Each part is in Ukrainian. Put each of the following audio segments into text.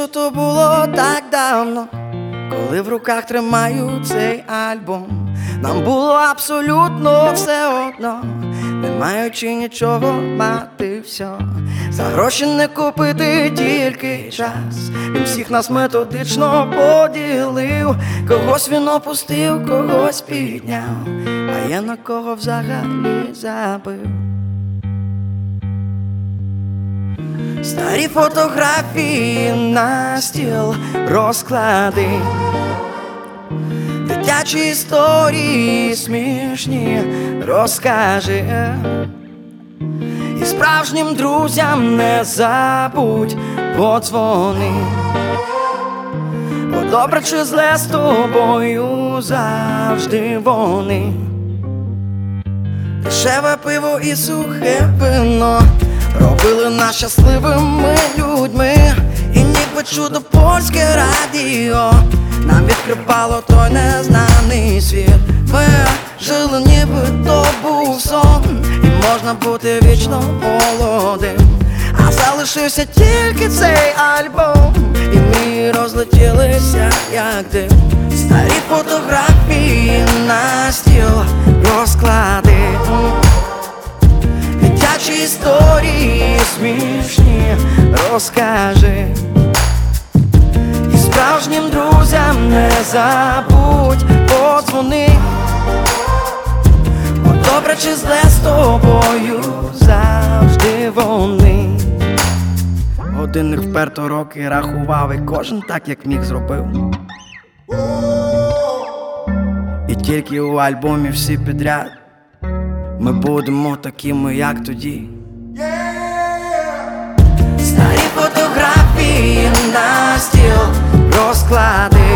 що то було так давно, коли в руках тримаю цей альбом. Нам було абсолютно все одно, не маючи нічого, мати все. За гроші не купити тільки час. Він всіх нас методично поділив. Когось він опустив, когось підняв, а є на кого взагалі забив. Старі фотографії на стіл розклади, дитячі історії смішні розкажи. І справжнім друзям не забудь подзвони. Бо добре чи зле з тобою завжди вони. Дешеве пиво і сухе вино робили нас щасливими людьми. І ніби чудо польське радіо нам відкривало той незнаний світ. Ми жили, ніби то був сон, і можна бути вічно молодим. А залишився тільки цей альбом, і ми розлетілися, як дим. Старі фотографії на стіл розклади, дитячі історії смішні розкажи. І справжнім друзям не забудь подзвони. Бо добре чи зле з тобою завжди вони. Годинник вперто роки рахував, і кожен так, як міг, зробив. І тільки у альбомі всі підряд ми будемо такими, як тоді. Старі фотографії на стіл розклади,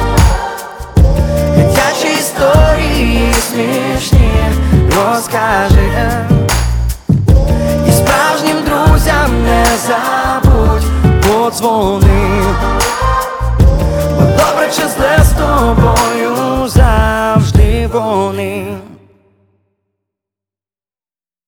дитячі історії смішні розкажи. І справжнім друзям не забудь подзвони. Бо добре чи зле з тобою завжди вони.